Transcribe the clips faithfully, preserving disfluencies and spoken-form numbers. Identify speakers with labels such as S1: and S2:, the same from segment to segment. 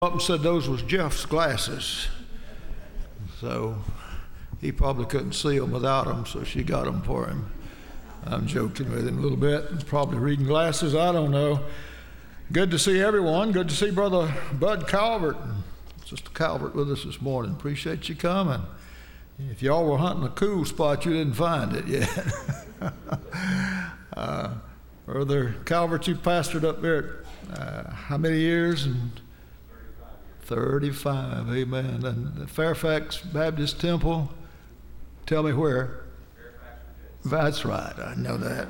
S1: Up and said those was Jeff's glasses, so he probably couldn't see them without them, so she got them for him. I'm joking with him a little bit. Probably reading glasses, I don't know. Good to see everyone. Good to see Brother Bud Calvert and Sister Calvert with us this morning. Appreciate you coming. If y'all were hunting a cool spot, you didn't find it yet. uh, Brother Calvert, you pastored up there uh, how many years? And thirty-five, amen. And the Fairfax Baptist Temple, tell me where? That's right, I know that.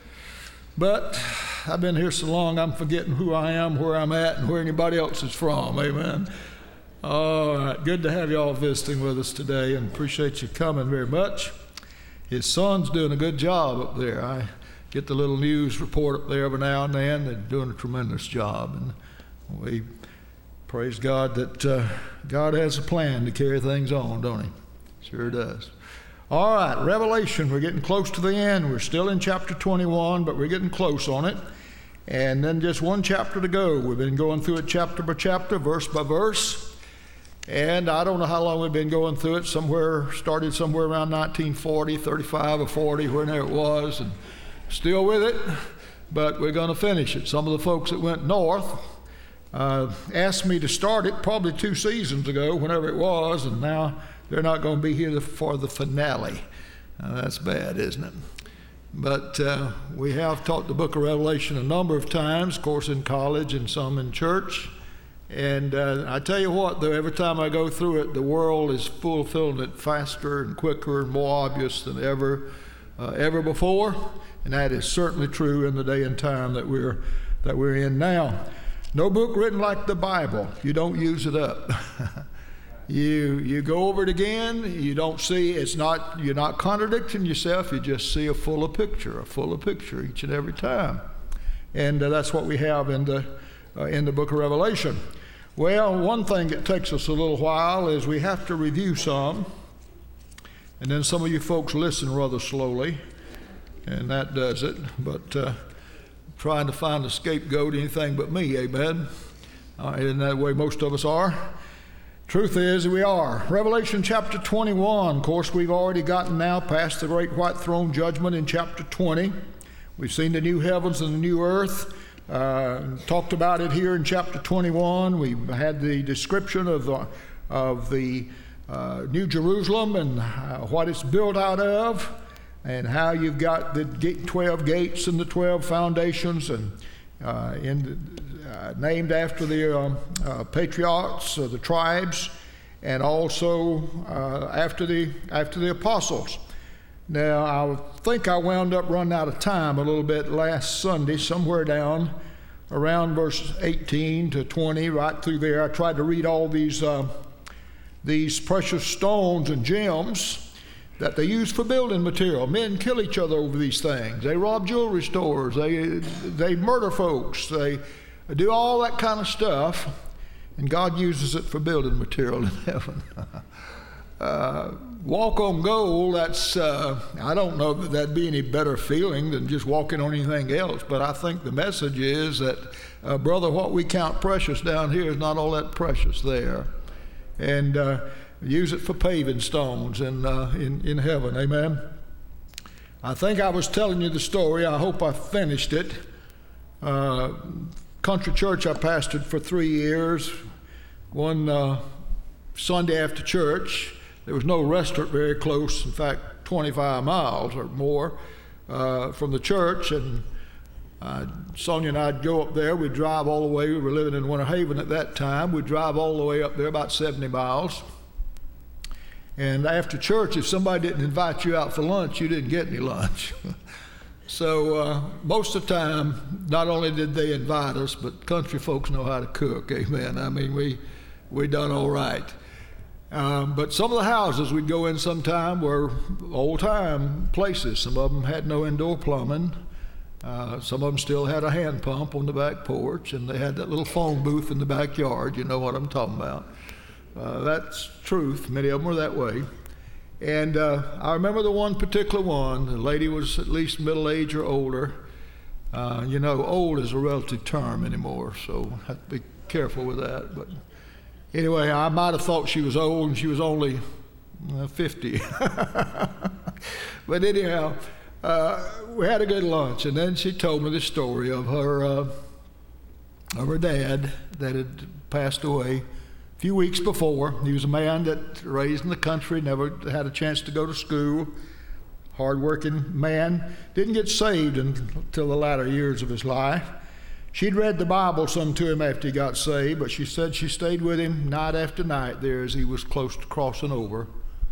S1: But I've been here so long, I'm forgetting who I am, where I'm at, and where anybody else is from, amen. All right, good to have you all visiting with us today, and appreciate you coming very much. His son's doing a good job up there. I get the little news report up there every now and then. They're doing a tremendous job, and we praise God that uh, God has a plan to carry things on, don't he? Sure does. All right, Revelation, we're getting close to the end. We're still in chapter twenty-one, but we're getting close on it. And then just one chapter to go. We've been going through it chapter by chapter, verse by verse. And I don't know how long we've been going through it. Somewhere, started somewhere around nineteen forty, thirty-five or forty, wherever it was, and still with it. But we're going to finish it. Some of the folks that went north Uh, asked me to start it probably two seasons ago, whenever it was, and now they're not going to be here for the finale. Uh, that's bad, isn't it? But uh, we have taught the book of Revelation a number of times, of course in college and some in church. And uh, I tell you what, though, every time I go through it, the world is fulfilling it faster and quicker and more obvious than ever, uh, ever before. And that is certainly true in the day and time that we're that we're in now. No book written like the Bible. You don't use it up. you you go over it again. You don't see. It's not. You're not contradicting yourself. You just see a fuller picture, a fuller picture each and every time. And uh, that's what we have in the uh, in the book of Revelation. Well, one thing that takes us a little while is we have to review some, and then some of you folks listen rather slowly, and that does it. But uh, trying to find a scapegoat, anything but me, amen? Uh, isn't that the way most of us are? Truth is, we are. Revelation chapter twenty-one, of course, we've already gotten now past the great white throne judgment in chapter twenty. We've seen the new heavens and the new earth, uh, talked about it here in chapter twenty-one. We've had the description of the, of the uh, New Jerusalem and uh, what it's built out of, and how you've got the twelve gates and the twelve foundations, and uh, in, uh, named after the um, uh, patriarchs of the tribes, and also uh, after the after the apostles. Now, I think I wound up running out of time a little bit last Sunday, somewhere down around verse eighteen to twenty, right through there. I tried to read all these uh, these precious stones and gems that they use for building material. Men kill each other over these things. They rob jewelry stores. They they murder folks. They do all that kind of stuff, and God uses it for building material in heaven. uh, walk on gold, that's, uh, I don't know that that'd be any better feeling than just walking on anything else, but I think the message is that, uh, brother, what we count precious down here is not all that precious there. And uh, use it for paving stones in, uh, in, in heaven, amen? I think I was telling you the story. I hope I finished it. Uh, country church I pastored for three years. One uh, Sunday after church, there was no restaurant very close, in fact, twenty-five miles or more uh, from the church. And uh, Sonia and I'd go up there. We'd drive all the way. We were living in Winter Haven at that time. We'd drive all the way up there, about seventy miles. And after church, if somebody didn't invite you out for lunch, you didn't get any lunch. So uh, most of the time, not only did they invite us, but country folks know how to cook, amen. I mean, we we done all right. Um, but some of the houses we'd go in sometime were old-time places. Some of them had no indoor plumbing. Uh, some of them still had a hand pump on the back porch, and they had that little phone booth in the backyard. You know what I'm talking about. Uh, that's truth. Many of them were that way. And uh, I remember the one particular one. The lady was at least middle age or older. Uh, you know, old is a relative term anymore, so I have to be careful with that. But Anyway, I might have thought she was old and she was only uh, fifty. But anyhow, uh, we had a good lunch, and then she told me the story of her uh, of her dad that had passed away a few weeks before. He was a man that raised in the country, never had a chance to go to school, hard-working man, didn't get saved until the latter years of his life. She'd read the Bible some to him after he got saved, but she said she stayed with him night after night there as he was close to crossing over.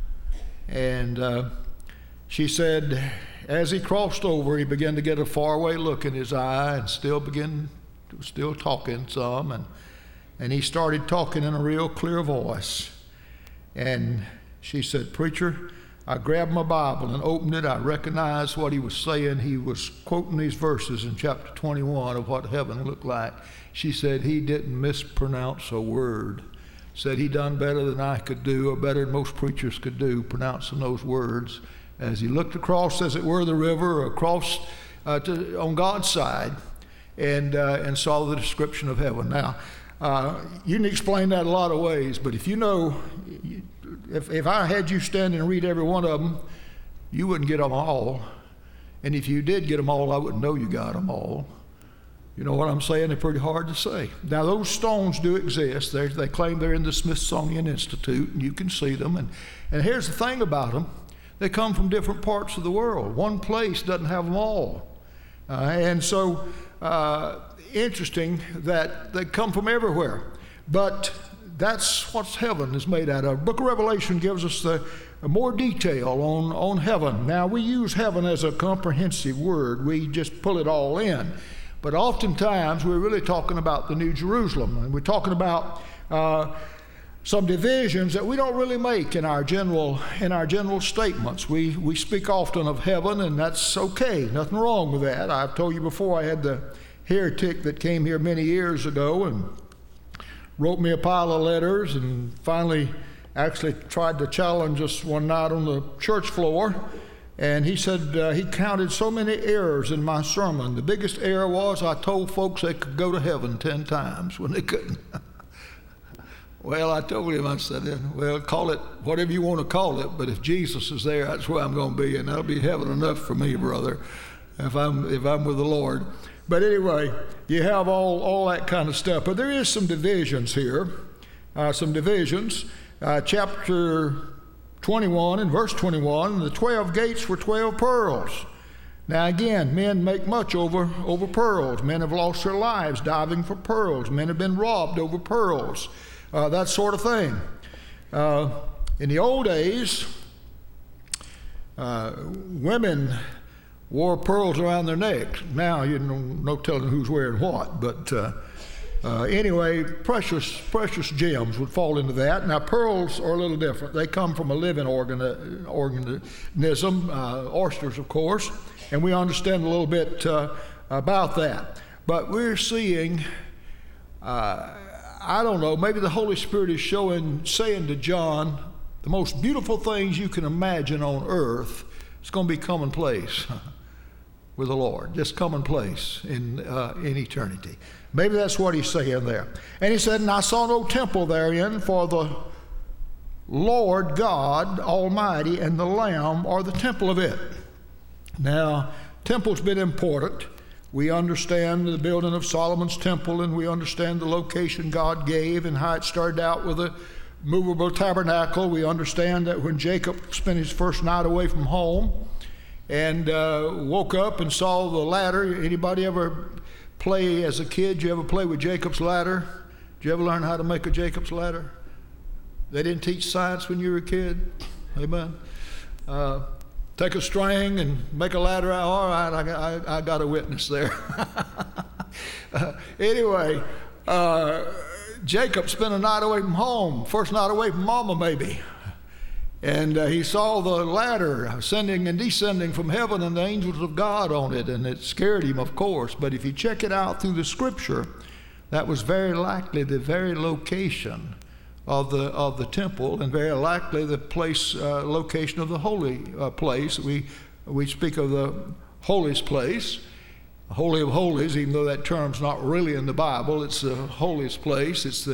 S1: And uh, she said as he crossed over, he began to get a faraway look in his eye and still began, still talking some. And, and he started talking in a real clear voice. And she said, "Preacher, I grabbed my Bible and opened it. I recognized what he was saying. He was quoting these verses in chapter twenty-one of what heaven looked like." She said he didn't mispronounce a word. Said he done better than I could do, or better than most preachers could do, pronouncing those words. As he looked across, as it were, the river, across uh, to, on God's side, and uh, and saw the description of heaven. Now, uh, you can explain that a lot of ways, but if you know, if, if I had you stand and read every one of them, you wouldn't get them all. And if you did get them all, I wouldn't know you got them all. You know what I'm saying? They're pretty hard to say. Now, those stones do exist. They're, they claim they're in the Smithsonian Institute, and you can see them. And, and here's the thing about them. They come from different parts of the world. One place doesn't have them all. Uh, and so, uh, interesting that they come from everywhere. But that's what heaven is made out of. The book of Revelation gives us the more detail on, on heaven. Now, we use heaven as a comprehensive word. We just pull it all in. But oftentimes, we're really talking about the New Jerusalem. And we're talking about uh, some divisions that we don't really make in our general in our general statements. We we speak often of heaven, and that's okay. Nothing wrong with that. I've told you before, I had the heretic that came here many years ago and wrote me a pile of letters, and finally actually tried to challenge us one night on the church floor. And he said uh, he counted so many errors in my sermon. The biggest error was I told folks they could go to heaven ten times when they couldn't. Well, I told him, I said, well, call it whatever you want to call it, but if Jesus is there, that's where I'm going to be, and that'll be heaven enough for me, brother, if I'm if I'm with the Lord. But anyway, you have all, all that kind of stuff. But there is some divisions here, uh, some divisions. Uh, chapter twenty-one and verse twenty-one, the twelve gates were twelve pearls. Now again, men make much over, over pearls. Men have lost their lives diving for pearls. Men have been robbed over pearls. Uh, that sort of thing. Uh, in the old days, uh, women wore pearls around their necks. Now, you know, no telling who's wearing what, but uh, uh, anyway, precious, precious gems would fall into that. Now, pearls are a little different. They come from a living organi- organism, uh, oysters, of course, and we understand a little bit uh, about that. But we're seeing uh, I don't know, maybe the Holy Spirit is showing, saying to John, the most beautiful things you can imagine on earth is going to be commonplace with the Lord, just commonplace in uh, in eternity. Maybe that's what he's saying there. And he said, and I saw no temple therein, for the Lord God Almighty and the Lamb are the temple of it. Now, temple's been important. We understand the building of Solomon's temple, and we understand the location God gave and how it started out with a movable tabernacle. We understand that when Jacob spent his first night away from home and uh, woke up and saw the ladder. Anybody ever play as a kid? Did you ever play with Jacob's ladder? Did you ever learn how to make a Jacob's ladder? They didn't teach science when you were a kid? Amen. Uh, Take a string and make a ladder out. All right, I, I, I got a witness there. uh, anyway, uh, Jacob spent a night away from home, first night away from mama maybe. And uh, he saw the ladder ascending and descending from heaven and the angels of God on it, and it scared him, of course. But if you check it out through the scripture, that was very likely the very location of the of the temple, and very likely the place uh, location of the holy uh, place. We we speak of the holiest place, Holy of Holies, even though that term's not really in the Bible. It's the holiest place. It's the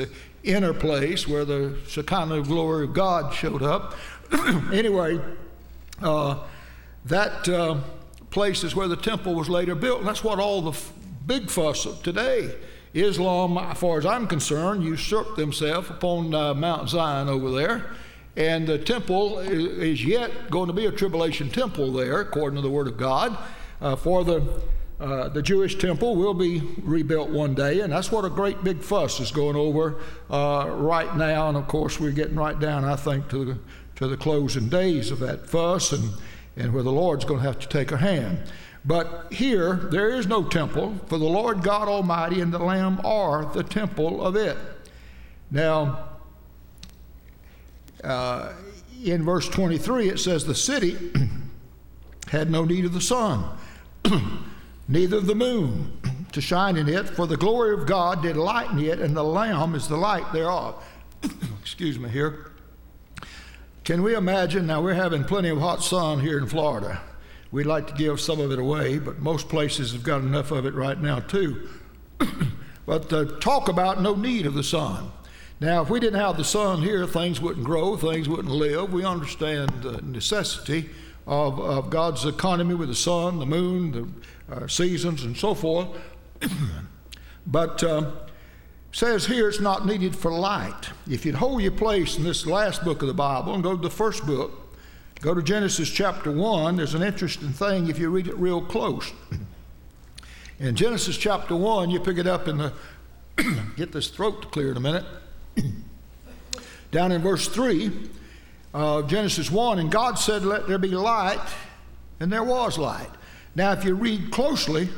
S1: inner place where the Shekinah glory of God showed up. Anyway, uh, that uh, place is where the temple was later built, and that's what all the f- big fuss of today. Islam, as far as I'm concerned, usurped themselves upon uh, Mount Zion over there, and the temple is, is yet going to be a tribulation temple there, according to the Word of God. Uh, for the uh, the Jewish temple will be rebuilt one day, and that's what a great big fuss is going over uh, right now. And of course, we're getting right down, I think, to the to the closing days of that fuss, and and where the Lord's going to have to take a hand. But here, there is no temple, for the Lord God Almighty and the Lamb are the temple of it. Now, uh, in verse twenty-three, it says, the city had no need of the sun, neither of the moon to shine in it, for the glory of God did lighten it, and the Lamb is the light thereof. Excuse me here. Can we imagine? Now, we're having plenty of hot sun here in Florida. We'd like to give some of it away, but most places have got enough of it right now, too. But uh, talk about no need of the sun. Now, if we didn't have the sun here, things wouldn't grow, things wouldn't live. We understand the necessity of, of God's economy with the sun, the moon, the uh, seasons, and so forth. But uh, says here it's not needed for light. If you'd hold your place in this last book of the Bible and go to the first book, go to Genesis chapter one, there's an interesting thing if you read it real close. In Genesis chapter one, you pick it up in the, get this throat to clear in a minute. Down in verse three of uh, Genesis one, and God said, let there be light, and there was light. Now, if you read closely,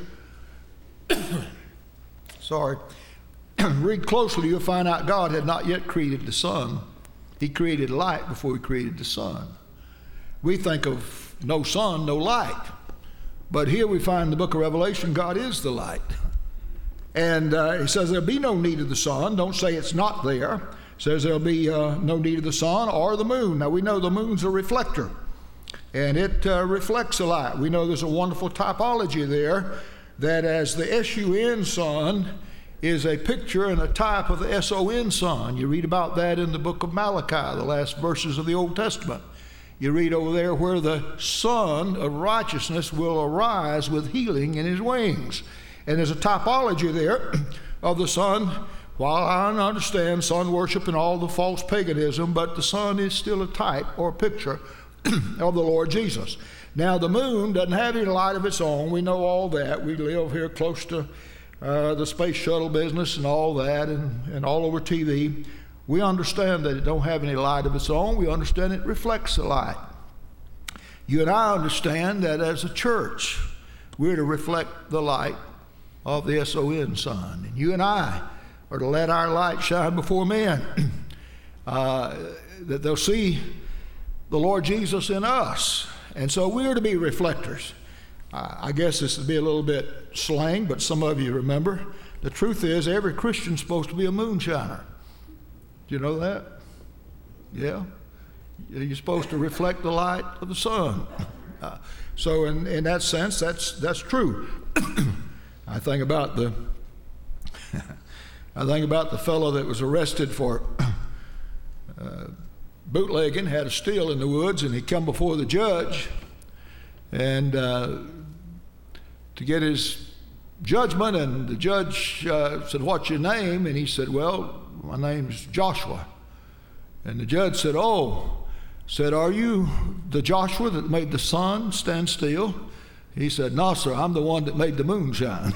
S1: sorry, read closely, you'll find out God had not yet created the sun. He created light before he created the sun. We think of no sun, no light. But here we find in the book of Revelation, God is the light. And uh, he says there'll be no need of the sun. Don't say it's not there. It says there'll be uh, no need of the sun or the moon. Now we know the moon's a reflector, and it uh, reflects the light. We know there's a wonderful typology there, that as the S U N sun is a picture and a type of the S O N sun. You read about that in the book of Malachi, the last verses of the Old Testament. You read over there where the Son of righteousness will arise with healing in his wings. And there's a typology there of the sun. While I understand sun worship and all the false paganism, but the sun is still a type or a picture of the Lord Jesus. Now, the moon doesn't have any light of its own. We know all that. We live here close to uh, the space shuttle business and all that, and, and all over T V. We understand that it don't have any light of its own. We understand it reflects the light. You and I understand that as a church, we're to reflect the light of the S O N sun. And you and I are to let our light shine before men, uh, that they'll see the Lord Jesus in us. And so we're to be reflectors. Uh, I guess this would be a little bit slang, but some of you remember. The truth is, every Christian's supposed to be a moonshiner. Do you know that? Yeah. You're supposed to reflect the light of the sun. Uh, so in, in that sense, that's that's true. I think about the I think about the fellow that was arrested for uh, bootlegging, had a steal in the woods, and he come before the judge, and uh, to get his judgment, and the judge uh, said, "What's your name?" And he said, "Well, my name's Joshua." And the judge said, "Oh," said, "are you the Joshua that made the sun stand still?" He said, "No, sir, I'm the one that made the moon shine."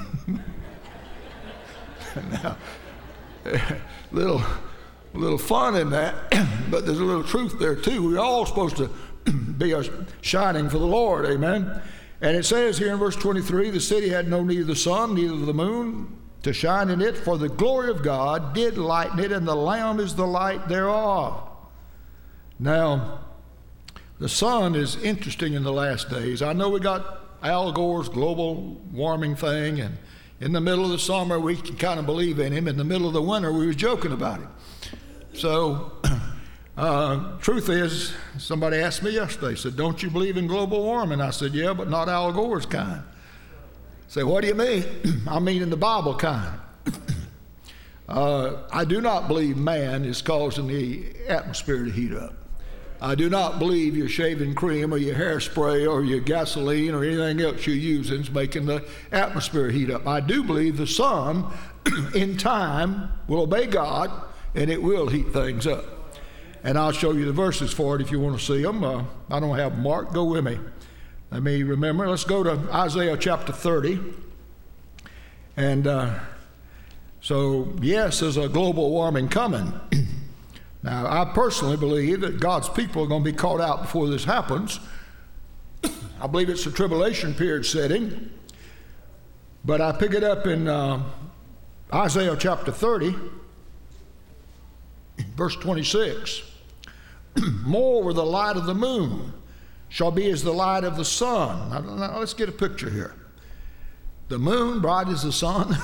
S1: Now, little, little fun in that, but there's a little truth there too. We're all supposed to be shining for the Lord, amen. And it says here in verse twenty-three, the city had no need of the sun, neither of the moon, to shine in it, for the glory of God did lighten it, and the Lamb is the light thereof. Now, the sun is interesting in the last days. I know we got Al Gore's global warming thing, and in the middle of the summer we can kind of believe in him. In the middle of the winter we was joking about him. So, uh, truth is, somebody asked me yesterday, said, "Don't you believe in global warming?" I said, "Yeah, but not Al Gore's kind." Say, "What do you mean?" "I mean in the Bible kind." Uh, I do not believe man is causing the atmosphere to heat up. I do not believe your shaving cream or your hairspray or your gasoline or anything else you're using is making the atmosphere heat up. I do believe the sun in time will obey God and it will heat things up. And I'll show you the verses for it if you want to see them. Uh, I don't have them marked. Go with me. Let me remember. Let's go to Isaiah chapter thirty. And uh, so, yes, there's a global warming coming. Now, I personally believe that God's people are going to be caught out before this happens. I believe it's a tribulation period setting. But I pick it up in uh, Isaiah chapter thirty, verse twenty-six. Moreover, the light of the moon shall be as the light of the sun. Now, now let's get a picture here. The moon bright as the sun.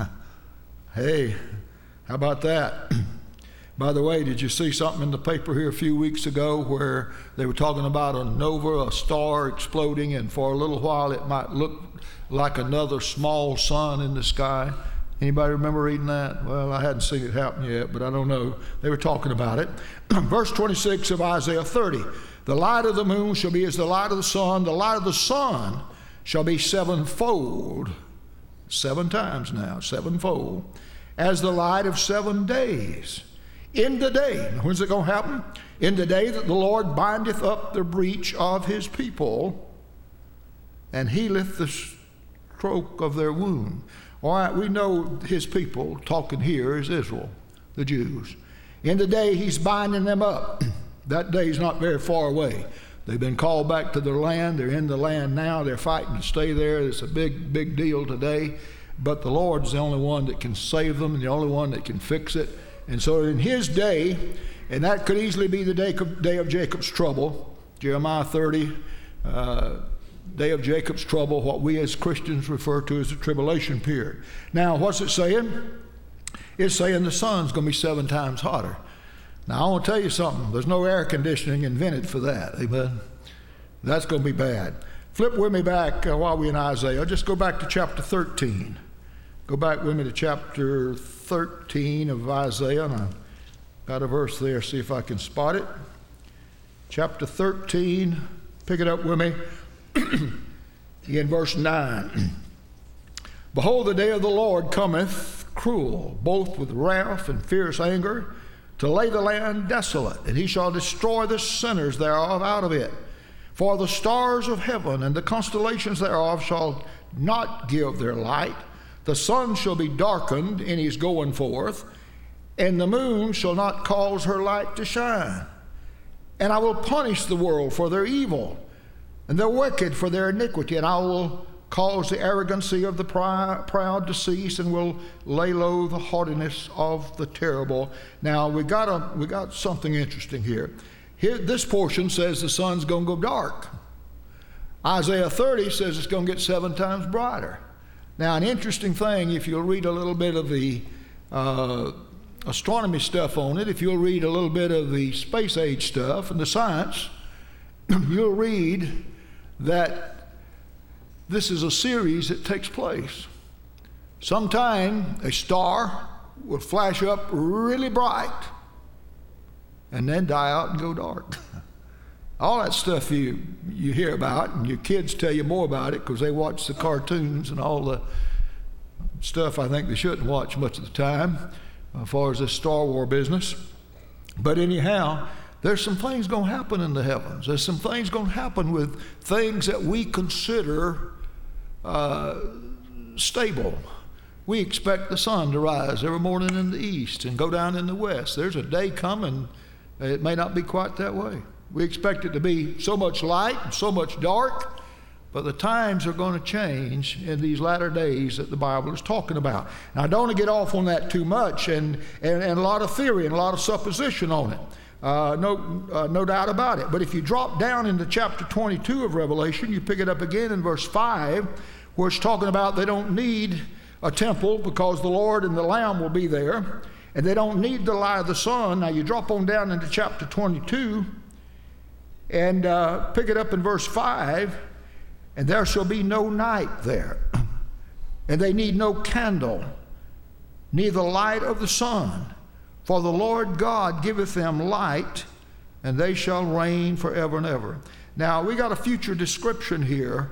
S1: Hey, how about that? By the way, did you see something in the paper here a few weeks ago where they were talking about a nova, a star exploding, and for a little while it might look like another small sun in the sky? Anybody remember reading that? Well, I hadn't seen it happen yet, but I don't know. They were talking about it. Verse twenty-six of Isaiah thirty. The light of the moon shall be as the light of the sun. The light of the sun shall be sevenfold. Seven times now, sevenfold. As the light of seven days. In the day, when's it going to happen? In the day that the Lord bindeth up the breach of his people and healeth the stroke of their wound. All right, we know his people, talking here, is Israel, the Jews. In the day he's binding them up. That day's not very far away. They've been called back to their land. They're in the land now. They're fighting to stay there. It's a big, big deal today. But the Lord's the only one that can save them and the only one that can fix it. And so in his day, and that could easily be the day, day of Jacob's trouble, Jeremiah thirty, uh, day of Jacob's trouble, what we as Christians refer to as the tribulation period. Now, what's it saying? It's saying the sun's going to be seven times hotter. Now, I want to tell you something. There's no air conditioning invented for that. Amen? That's going to be bad. Flip with me back uh, while we're in Isaiah. Just go back to chapter thirteen. Go back with me to chapter thirteen of Isaiah, and I've got a verse there, see if I can spot it. Chapter thirteen, pick it up with me, in verse nine. Behold, the day of the Lord cometh cruel, both with wrath and fierce anger, to lay the land desolate, and he shall destroy the sinners thereof out of it. For the stars of heaven and the constellations thereof shall not give their light. The sun shall be darkened in his going forth, and the moon shall not cause her light to shine. And I will punish the world for their evil, and the wicked for their iniquity, and I will cause the arrogancy of the proud to cease, and will lay low the haughtiness of the terrible. Now, we got a, we got something interesting here. Here, this portion says the sun's going to go dark. Isaiah thirty says it's going to get seven times brighter. Now, an interesting thing, if you'll read a little bit of the uh, astronomy stuff on it, if you'll read a little bit of the space age stuff and the science, you'll read that this is a series that takes place. Sometime a star will flash up really bright and then die out and go dark. All that stuff you you hear about, and your kids tell you more about it because they watch the cartoons and all the stuff I think they shouldn't watch much of the time as far as this Star Wars business. But anyhow, there's some things going to happen in the heavens. There's some things going to happen with things that we consider uh, stable. We expect the sun to rise every morning in the east and go down in the west. There's a day coming, it may not be quite that way. We expect it to be so much light and so much dark, but the times are going to change in these latter days that the Bible is talking about. Now, I don't want to get off on that too much, and, and, and a lot of theory and a lot of supposition on it. Uh, no, uh, no doubt about it. But if you drop down into chapter twenty-two of Revelation, you pick it up again in verse five, where it's talking about they don't need a temple because the Lord and the Lamb will be there, and they don't need the light of the sun. Now, you drop on down into chapter twenty-two, and uh, pick it up in verse five, and there shall be no night there, and they need no candle, neither light of the sun. For the Lord God giveth them light, and they shall reign forever and ever. Now, we got a future description here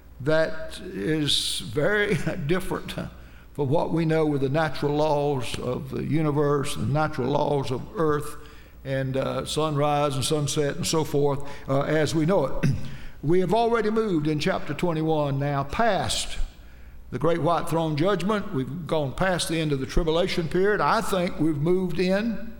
S1: that is very different from what we know with the natural laws of the universe, the natural laws of earth, and uh, sunrise and sunset and so forth, uh, as we know it. We have already moved in chapter twenty-one now past the great white throne judgment. We've gone past the end of the tribulation period. I think we've moved in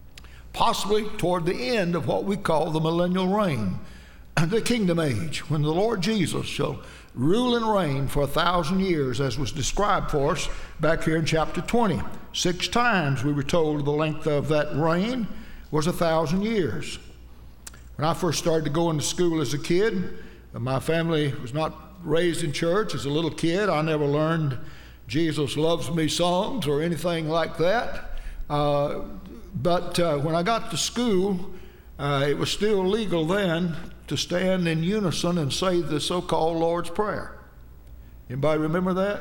S1: possibly toward the end of what we call the millennial reign, the kingdom age, when the Lord Jesus shall rule and reign for a thousand years, as was described for us back here in chapter twenty. Six times we were told the length of that reign was a thousand years. When I first started to go into school as a kid, my family was not raised in church. As a little kid, I never learned Jesus Loves Me songs or anything like that. Uh, but uh, when I got to school, uh, it was still legal then to stand in unison and say the so-called Lord's Prayer. Anybody remember that?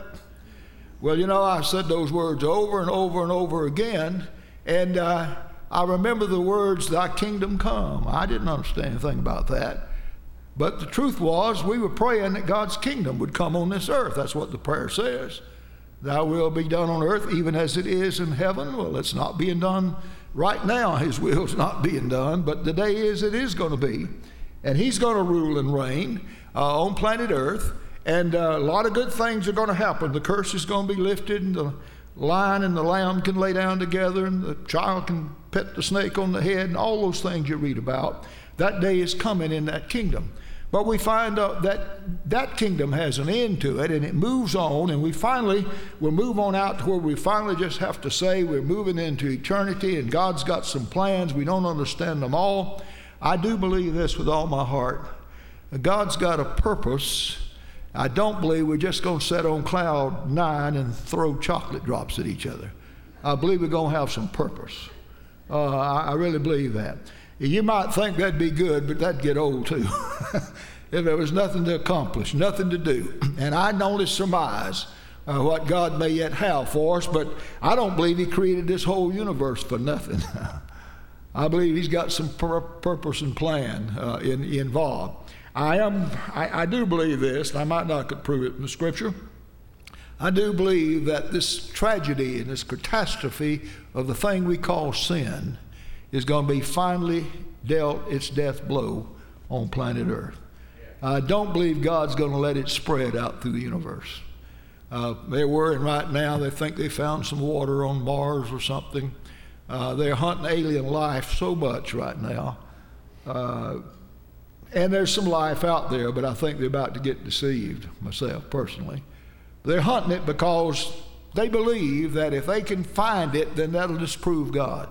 S1: Well, you know, I said those words over and over and over again, and uh, I remember the words, "Thy kingdom come." I didn't understand anything about that. But the truth was, we were praying that God's kingdom would come on this earth. That's what the prayer says. Thy will be done on earth, even as it is in heaven. Well, it's not being done right now. His will's not being done, but the day is it is going to be. And he's going to rule and reign uh, on planet earth. And uh, a lot of good things are going to happen. The curse is going to be lifted, and the lion and the lamb can lay down together, and the child can pet the snake on the head, and all those things you read about. That day is coming in that kingdom. But we find out that that kingdom has an end to it, and it moves on, and we finally will move on out to where we finally just have to say we're moving into eternity, and God's got some plans. We don't understand them all. I do believe this with all my heart. God's got a purpose. I don't believe we're just going to sit on cloud nine and throw chocolate drops at each other. I believe we're going to have some purpose. Uh, I, I really believe that. You might think that'd be good, but that'd get old too. If there was nothing to accomplish, nothing to do. And I can only surmise uh, what God may yet have for us, but I don't believe he created this whole universe for nothing. I believe he's got some pur- purpose and plan uh, in, involved. I am. I, I do believe this, and I might not could prove it in the scripture. I do believe that this tragedy and this catastrophe of the thing we call sin is going to be finally dealt its death blow on planet Earth. I don't believe God's going to let it spread out through the universe. Uh, they're worrying right now. They think they found some water on Mars or something. Uh, they're hunting alien life so much right now. Uh, and there's some life out there, but I think they're about to get deceived, myself personally. They're hunting it because they believe that if they can find it, then that'll disprove God.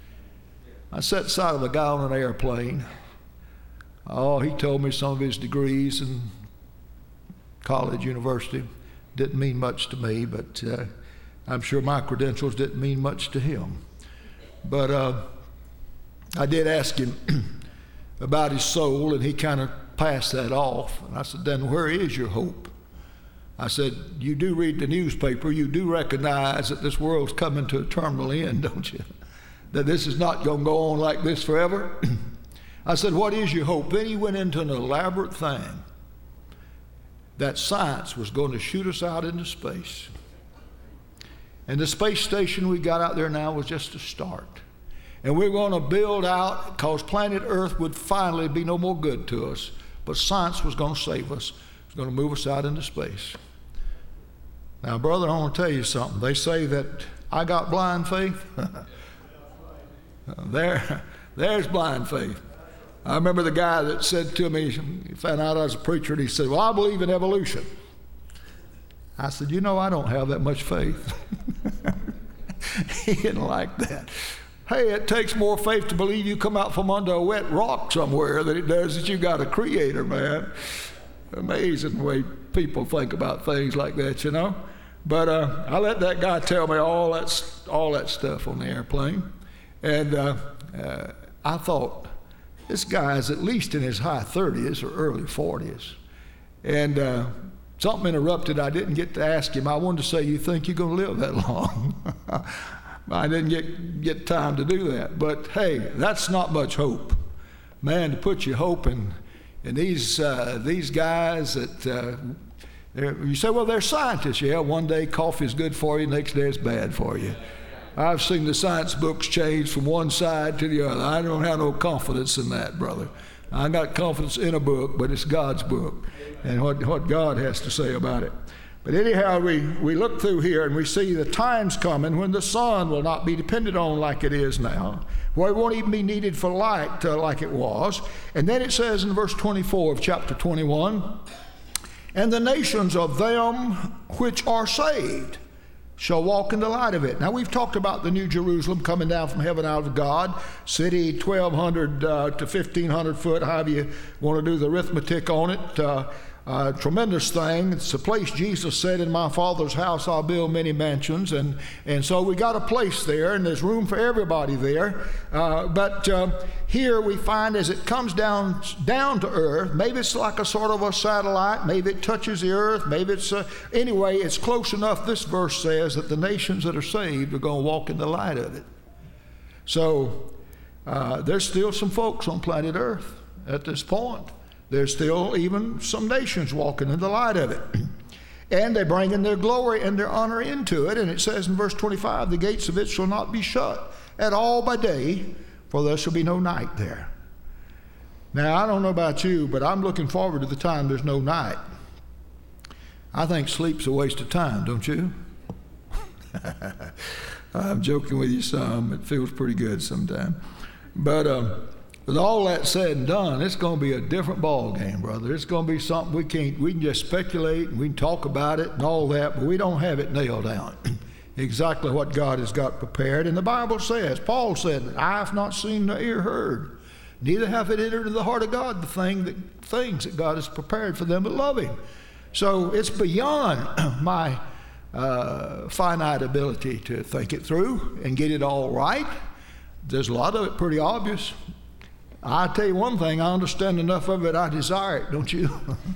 S1: I sat beside of a guy on an airplane. Oh, he told me some of his degrees in college, university. Didn't mean much to me, but uh, I'm sure my credentials didn't mean much to him. But uh, I did ask him about his soul, and he kind of passed that off. And I said, then where is your hope? I said, you do read the newspaper. You do recognize that this world's coming to a terminal end, don't you? That this is not going to go on like this forever. I said, what is your hope? Then he went into an elaborate thing that science was going to shoot us out into space. And the space station we got out there now was just a start. And we're going to build out, because planet Earth would finally be no more good to us, but science was going to save us. It's going to move us out into space. Now, brother, I want to tell you something. They say that I got blind faith. There, there's blind faith. I remember the guy that said to me, he found out I was a preacher, and he said, well, I believe in evolution. I said, you know, I don't have that much faith. He didn't like that. Hey, it takes more faith to believe you come out from under a wet rock somewhere than it does that you got a creator, man. Amazing the way people think about things like that, you know. But uh, I let that guy tell me all that, all that stuff on the airplane. And uh, uh, I thought, this guy is at least in his high thirties or early forties. And uh, Something interrupted. I didn't get to ask him. I wanted to say, you think you're going to live that long? I didn't get, get time to do that. But hey, that's not much hope. Man, to put your hope in, in these, uh, these guys that, uh, you say, well, they're scientists. Yeah, one day coffee is good for you, next day it's bad for you. I've seen the science books change from one side to the other. I don't have no confidence in that, brother. I got confidence in a book, but it's God's book and what, what God has to say about it. But anyhow, we, we look through here and we see the time's coming when the sun will not be depended on like it is now, where it won't even be needed for light uh, like it was. And then it says in verse twenty-four of chapter twenty-one, and the nations of them which are saved shall walk in the light of it. Now, we've talked about the New Jerusalem coming down from heaven out of God, city twelve hundred uh, to fifteen hundred foot, however you want to do the arithmetic on it. Uh, uh, tremendous thing. It's a place Jesus said, in my Father's house I'll build many mansions. And, and so we got a place there, and there's room for everybody there. Uh, but uh, here we find as it comes down, down to earth, maybe it's like a sort of a satellite, maybe it touches the earth, maybe it's, uh, anyway, it's close enough, this verse says, that the nations that are saved are going to walk in the light of it. So uh, there's still some folks on planet Earth at this point. There's still even some nations walking in the light of it. And they bring in their glory and their honor into it. And it says in verse twenty-five, the gates of it shall not be shut at all by day, for there shall be no night there. Now, I don't know about you, but I'm looking forward to the time there's no night. I think sleep's a waste of time, don't you? I'm joking with you some. It feels pretty good sometimes. But um, with all that said and done, it's going to be a different ball game, brother. It's going to be something we can't, we can just speculate and we can talk about it and all that, but we don't have it nailed down. Exactly what God has got prepared. And the Bible says, Paul said, I have not seen nor ear heard, neither have it entered into the heart of God the thing that, things that God has prepared for them that love Him. So it's beyond my uh, finite ability to think it through and get it all right. There's a lot of it pretty obvious. I tell you one thing, I understand enough of it, I desire it, don't you?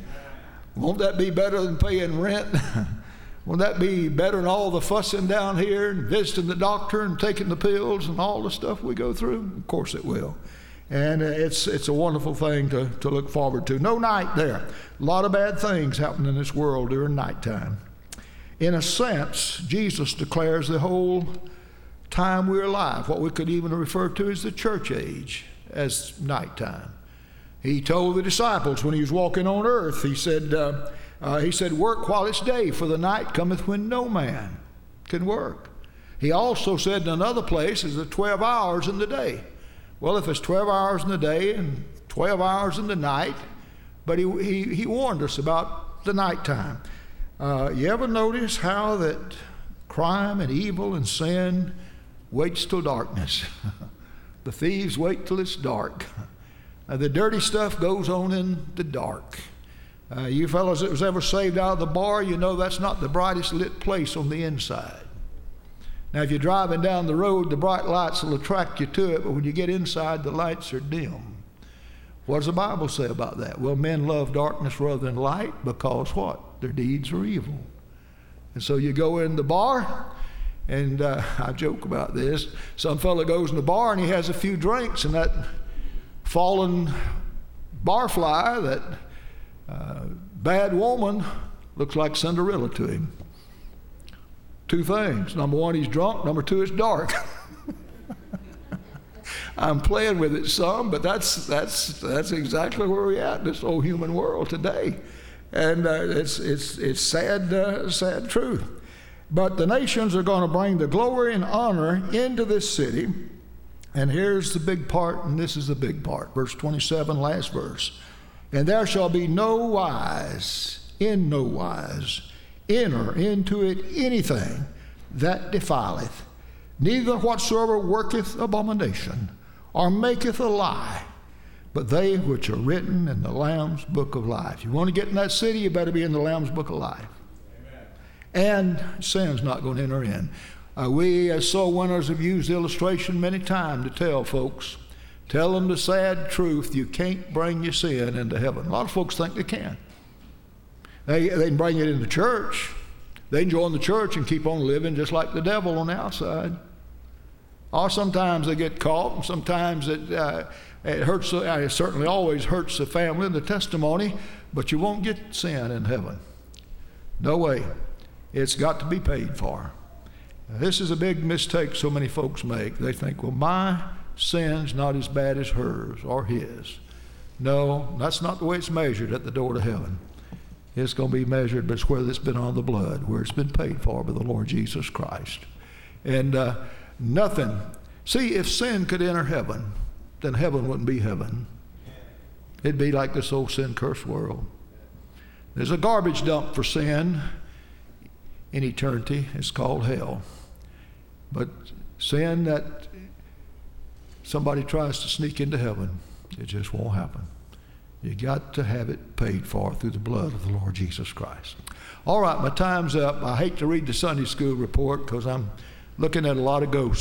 S1: Won't that be better than paying rent? Won't that be better than all the fussing down here and visiting the doctor and taking the pills and all the stuff we go through? Of course it will. And it's it's a wonderful thing to, to look forward to. No night there. A lot of bad things happen in this world during nighttime. In a sense, Jesus declares the whole time we're alive, what we could even refer to as the church age, as nighttime. He told the disciples when he was walking on earth, he said, uh, uh, he said, work while it's day, for the night cometh when no man can work. He also said in another place, is the twelve hours in the day. Well, if it's twelve hours in the day and twelve hours in the night, but he, he, he warned us about the nighttime. Uh, you ever notice how that crime and evil and sin waits till darkness? The thieves wait till it's dark. Uh, the dirty stuff goes on in the dark. Uh, you fellows that was ever saved out of the bar, you know that's not the brightest lit place on the inside. Now, if you're driving down the road, the bright lights will attract you to it, but when you get inside, the lights are dim. What does the Bible say about that? Well, men love darkness rather than light because what? Their deeds are evil. And so you go in the bar, and uh, I joke about this. Some fella goes in the bar and he has a few drinks, and that fallen barfly, that uh, bad woman, looks like Cinderella to him. Two things. Number one, he's drunk. Number two, it's dark. I'm playing with it some, but that's that's that's exactly where we're at in this old human world today, and uh, it's it's it's sad uh, sad truth. But the nations are going to bring the glory and honor into this city. And here's the big part, and this is the big part. Verse twenty-seven, last verse. And there shall be no wise, in no wise, enter into it anything that defileth, neither whatsoever worketh abomination, or maketh a lie, but they which are written in the Lamb's book of life. You want to get in that city, you better be in the Lamb's book of life. And sin's not going to enter in. Uh, we as soul winners have used illustration many times to tell folks, tell them the sad truth, you can't bring your sin into heaven. A lot of folks think they can. They, they can bring it in the church. They can join the church and keep on living just like the devil on the outside. Or sometimes they get caught, and sometimes it, uh, it hurts, uh, it certainly always hurts the family and the testimony, but you won't get sin in heaven. No way. It's got to be paid for. Now, this is a big mistake so many folks make. They think, well, my sin's not as bad as hers or his. No, that's not the way it's measured at the door to heaven. It's going to be measured, but it's where it's been on the blood, where it's been paid for by the Lord Jesus Christ. And uh, nothing. See, if sin could enter heaven, then heaven wouldn't be heaven. It'd be like this old sin-cursed world. There's a garbage dump for sin in eternity. It's called hell. But sin that somebody tries to sneak into heaven, it just won't happen. You got to have it paid for through the blood of the Lord Jesus Christ. All right, my time's up. I hate to read the Sunday school report because I'm looking at a lot of ghosts.